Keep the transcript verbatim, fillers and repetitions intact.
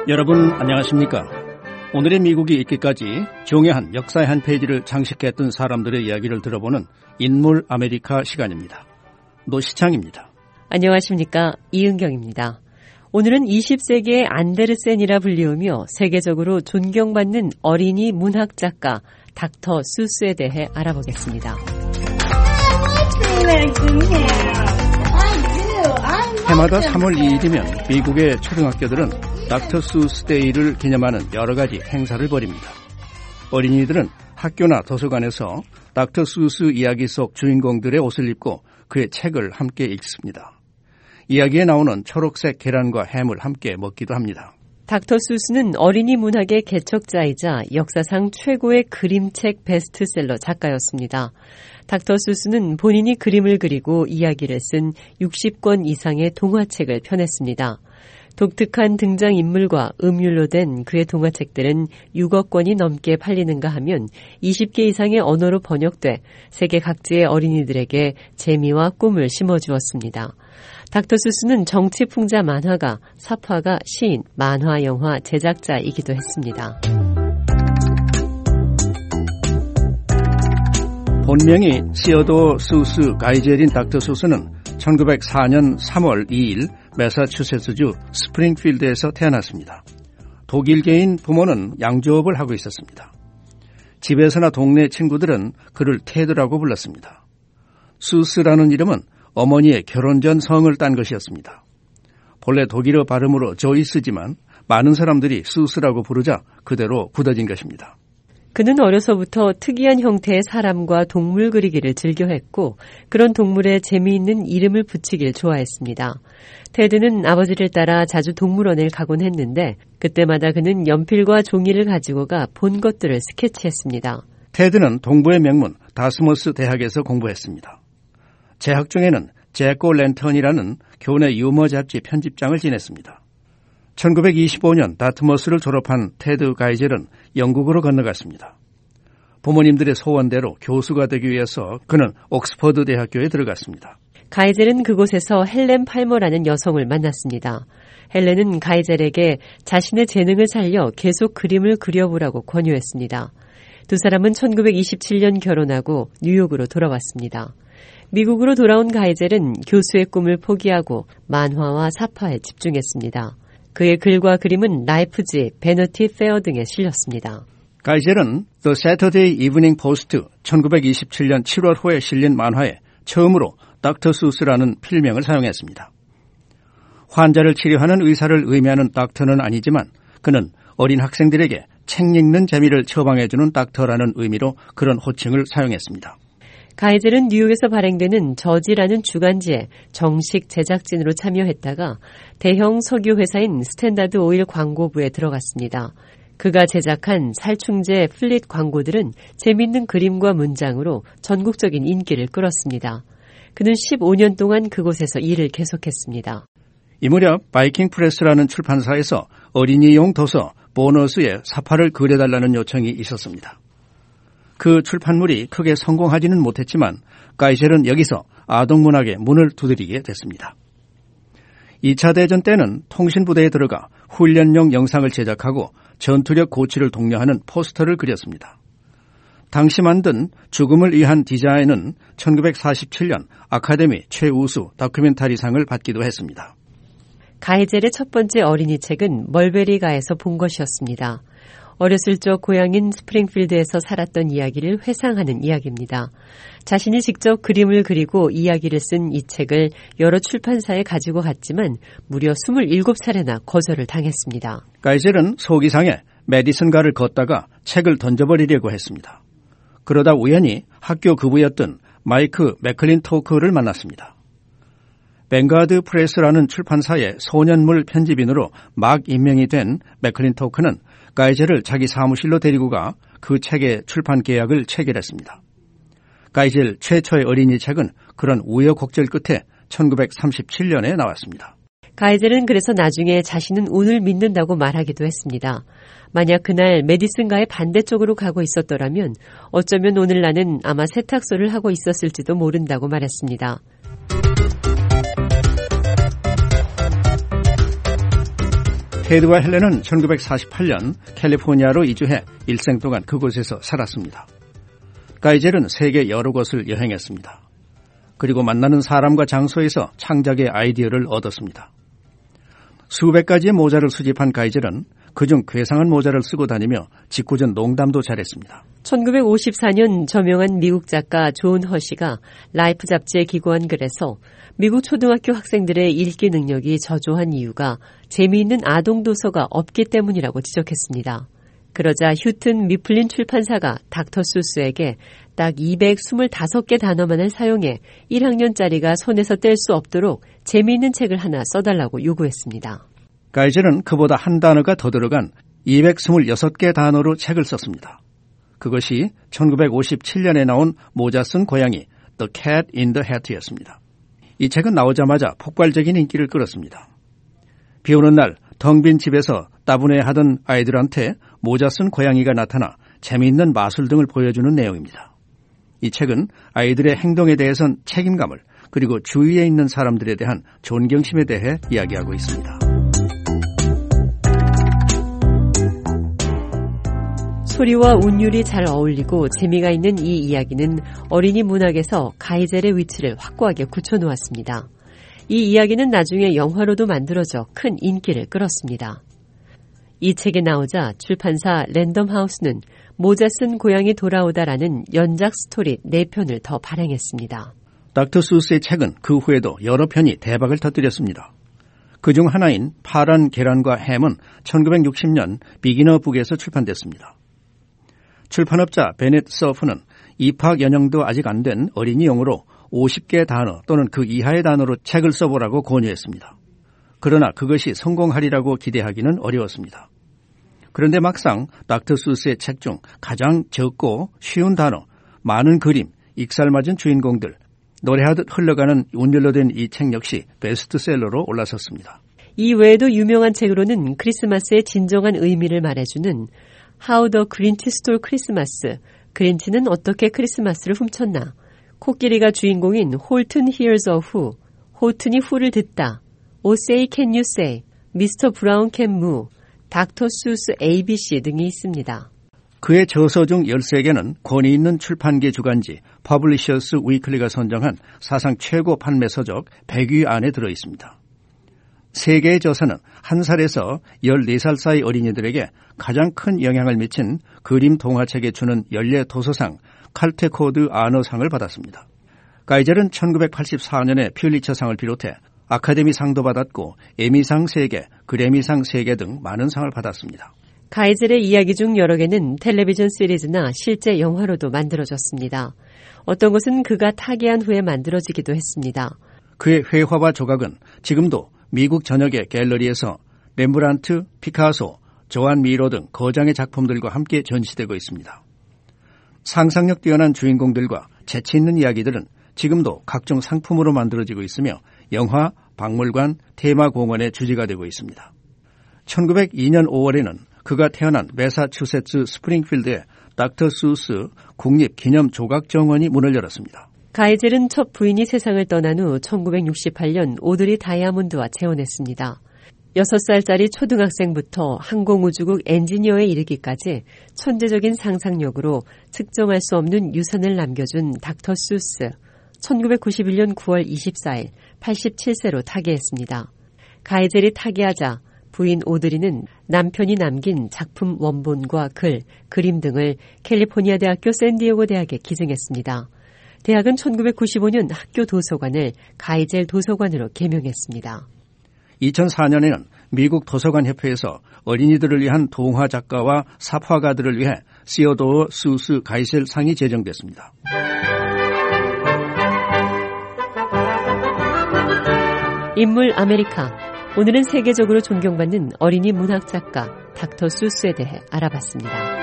여러분 안녕하십니까? 오늘의 미국이 있기까지 중요한 역사의 한 페이지를 장식했던 사람들의 이야기를 들어보는 인물 아메리카 시간입니다. 노시창입니다. 안녕하십니까? 이은경입니다. 오늘은 이십 세기의 안데르센이라 불리우며 세계적으로 존경받는 어린이 문학 작가 닥터 수스에 대해 알아보겠습니다. 해마다 삼월 이일이면 미국의 초등학교들은 닥터 수스 데이를 기념하는 여러 가지 행사를 벌입니다. 어린이들은 학교나 도서관에서 닥터 수스 이야기 속 주인공들의 옷을 입고 그의 책을 함께 읽습니다. 이야기에 나오는 초록색 계란과 햄을 함께 먹기도 합니다. 닥터 수스는 어린이 문학의 개척자이자 역사상 최고의 그림책 베스트셀러 작가였습니다. 닥터 수스는 본인이 그림을 그리고 이야기를 쓴 육십 권 이상의 동화책을 펴냈습니다. 독특한 등장인물과 음율로 된 그의 동화책들은 육억 권이 넘게 팔리는가 하면 이십 개 이상의 언어로 번역돼 세계 각지의 어린이들에게 재미와 꿈을 심어주었습니다. 닥터 수스는 정치풍자 만화가, 사파가, 시인, 만화, 영화 제작자이기도 했습니다. 본명이 시어도 수스 가이젤인 닥터 수스는 천구백사년 삼월 이일 매사추세츠주 스프링필드에서 태어났습니다. 독일계인 부모는 양조업을 하고 있었습니다. 집에서나 동네 친구들은 그를 테드라고 불렀습니다. 수스라는 이름은 어머니의 결혼 전 성을 딴 것이었습니다. 본래 독일어 발음으로 조이스지만 많은 사람들이 수스라고 부르자 그대로 굳어진 것입니다. 그는 어려서부터 특이한 형태의 사람과 동물 그리기를 즐겨했고 그런 동물에 재미있는 이름을 붙이길 좋아했습니다. 테드는 아버지를 따라 자주 동물원을 가곤 했는데 그때마다 그는 연필과 종이를 가지고 가 본 것들을 스케치했습니다. 테드는 동부의 명문 다스머스 대학에서 공부했습니다. 재학 중에는 잭오 랜턴이라는 교내 유머 잡지 편집장을 지냈습니다. 천구백이십오년 다트머스를 졸업한 테드 가이젤은 영국으로 건너갔습니다. 부모님들의 소원대로 교수가 되기 위해서 그는 옥스퍼드 대학교에 들어갔습니다. 가이젤은 그곳에서 헬렌 팔머라는 여성을 만났습니다. 헬렌은 가이젤에게 자신의 재능을 살려 계속 그림을 그려보라고 권유했습니다. 두 사람은 천구백이십칠년 결혼하고 뉴욕으로 돌아왔습니다. 미국으로 돌아온 가이젤은 교수의 꿈을 포기하고 만화와 사파에 집중했습니다. 그의 글과 그림은 라이프지, 베너티 페어 등에 실렸습니다. 가이젤은 The Saturday Evening Post 천구백이십칠년 칠월호에 실린 만화에 처음으로 닥터 수스라는 필명을 사용했습니다. 환자를 치료하는 의사를 의미하는 닥터는 아니지만 그는 어린 학생들에게 책 읽는 재미를 처방해주는 닥터라는 의미로 그런 호칭을 사용했습니다. 가이젤은 뉴욕에서 발행되는 저지라는 주간지에 정식 제작진으로 참여했다가 대형 석유 회사인 스탠다드 오일 광고부에 들어갔습니다. 그가 제작한 살충제 플릿 광고들은 재미있는 그림과 문장으로 전국적인 인기를 끌었습니다. 그는 십오년 동안 그곳에서 일을 계속했습니다. 이 무렵 바이킹 프레스라는 출판사에서 어린이용 도서 보너스에 사파를 그려달라는 요청이 있었습니다. 그 출판물이 크게 성공하지는 못했지만 가이젤은 여기서 아동문학의 문을 두드리게 됐습니다. 이 차 대전 때는 통신부대에 들어가 훈련용 영상을 제작하고 전투력 고취를 독려하는 포스터를 그렸습니다. 당시 만든 죽음을 위한 디자인은 천구백사십칠년 아카데미 최우수 다큐멘터리상을 받기도 했습니다. 가이젤의 첫 번째 어린이 책은 멀베리가에서 본 것이었습니다. 어렸을 적 고향인 스프링필드에서 살았던 이야기를 회상하는 이야기입니다. 자신이 직접 그림을 그리고 이야기를 쓴 이 책을 여러 출판사에 가지고 갔지만 무려 스물일곱 차례나 거절을 당했습니다. 가이젤은 소기상에 메디슨가를 걷다가 책을 던져버리려고 했습니다. 그러다 우연히 학교 급부였던 마이크 맥클린토크를 만났습니다. 뱅가드 프레스라는 출판사의 소년물 편집인으로 막 임명이 된 맥클린토크는 가이젤을 자기 사무실로 데리고 가 그 책의 출판 계약을 체결했습니다. 가이젤 최초의 어린이 책은 그런 우여곡절 끝에 천구백삼십칠년에 나왔습니다. 가이젤은 그래서 나중에 자신은 운을 믿는다고 말하기도 했습니다. 만약 그날 메디슨가의 반대쪽으로 가고 있었더라면 어쩌면 오늘 나는 아마 세탁소를 하고 있었을지도 모른다고 말했습니다. 테드와 헬렌은 천구백사십팔 년 캘리포니아로 이주해 일생 동안 그곳에서 살았습니다. 가이젤은 세계 여러 곳을 여행했습니다. 그리고 만나는 사람과 장소에서 창작의 아이디어를 얻었습니다. 수백 가지의 모자를 수집한 가이젤은 그중 괴상한 모자를 쓰고 다니며 직구전 농담도 잘했습니다. 천구백오십사 년 저명한 미국 작가 존 허시가 라이프 잡지에 기고한 글에서 미국 초등학교 학생들의 읽기 능력이 저조한 이유가 재미있는 아동 도서가 없기 때문이라고 지적했습니다. 그러자 휴튼 미플린 출판사가 닥터 수스에게 딱 이백이십오 개 단어만을 사용해 일 학년짜리가 손에서 뗄 수 없도록 재미있는 책을 하나 써달라고 요구했습니다. 가이젤은 그보다 한 단어가 더 들어간 이백이십육 개 단어로 책을 썼습니다. 그것이 천구백오십칠 년에 나온 모자 쓴 고양이 The Cat in the Hat였습니다. 이 책은 나오자마자 폭발적인 인기를 끌었습니다. 비 오는 날 텅 빈 집에서 따분해하던 아이들한테 모자 쓴 고양이가 나타나 재미있는 마술 등을 보여주는 내용입니다. 이 책은 아이들의 행동에 대해선 책임감을 그리고 주위에 있는 사람들에 대한 존경심에 대해 이야기하고 있습니다. 소리와 운율이 잘 어울리고 재미가 있는 이 이야기는 어린이 문학에서 가이젤의 위치를 확고하게 굳혀놓았습니다. 이 이야기는 나중에 영화로도 만들어져 큰 인기를 끌었습니다. 이 책이 나오자 출판사 랜덤하우스는 모자 쓴 고양이 돌아오다라는 연작 스토리 네 편을 더 발행했습니다. 닥터 수스의 책은 그 후에도 여러 편이 대박을 터뜨렸습니다. 그중 하나인 파란 계란과 햄은 천구백육십 년 비기너 북에서 출판됐습니다. 출판업자 베넷 서프는 입학 연령도 아직 안 된 어린이용으로 오십 개 단어 또는 그 이하의 단어로 책을 써보라고 권유했습니다. 그러나 그것이 성공하리라고 기대하기는 어려웠습니다. 그런데 막상 닥터 수스의 책 중 가장 적고 쉬운 단어, 많은 그림, 익살맞은 주인공들, 노래하듯 흘러가는 운율로 된 이 책 역시 베스트셀러로 올라섰습니다. 이 외에도 유명한 책으로는 크리스마스의 진정한 의미를 말해주는 How the Grinch Stole Christmas, 그린치는 어떻게 크리스마스를 훔쳤나, 코끼리가 주인공인 홀튼 Hears a Who, 호튼이 후를 듣다, Oh Say Can You Say, 미스터 브라운 Can Moo, 닥터 수스 에이비씨 등이 있습니다. 그의 저서 중 열세 개는 권위 있는 출판계 주간지 퍼블리셔스 위클리가 선정한 사상 최고 판매 서적 백 위 안에 들어있습니다. 세 개의 저서는 한 살에서 열네 살 사이 어린이들에게 가장 큰 영향을 미친 그림 동화책에 주는 연례 도서상 칼테코드 아너상을 받았습니다. 가이젤은 천구백팔십사 년에 퓰리처상을 비롯해 아카데미 상도 받았고 에미상 세 개, 그래미상 세 개 등 많은 상을 받았습니다. 가이젤의 이야기 중 여러 개는 텔레비전 시리즈나 실제 영화로도 만들어졌습니다. 어떤 것은 그가 타계한 후에 만들어지기도 했습니다. 그의 회화와 조각은 지금도 미국 전역의 갤러리에서 렘브란트, 피카소, 조안 미로 등 거장의 작품들과 함께 전시되고 있습니다. 상상력 뛰어난 주인공들과 재치 있는 이야기들은 지금도 각종 상품으로 만들어지고 있으며 영화, 박물관, 테마공원의 주제가 되고 있습니다. 천구백이 년 오월에는 그가 태어난 매사추세츠 스프링필드에 닥터 수스 국립기념조각정원이 문을 열었습니다. 가이젤은 첫 부인이 세상을 떠난 후 천구백육십팔 년 오드리 다이아몬드와 재혼했습니다. 여섯 살짜리 초등학생부터 항공우주국 엔지니어에 이르기까지 천재적인 상상력으로 측정할 수 없는 유산을 남겨준 닥터 수스. 천구백구십일 년 구월 이십사일 팔십칠 세로 타계했습니다. 가이젤이 타계하자 부인 오드리는 남편이 남긴 작품 원본과 글, 그림 등을 캘리포니아 대학교 샌디에고 대학에 기증했습니다. 대학은 천구백구십오 년 학교 도서관을 가이젤 도서관으로 개명했습니다. 이천사 년에는 미국 도서관협회에서 어린이들을 위한 동화 작가와 삽화가들을 위해 시어도어 수스 가이젤 상이 제정됐습니다. 인물 아메리카. 오늘은 세계적으로 존경받는 어린이 문학 작가 닥터 수스에 대해 알아봤습니다.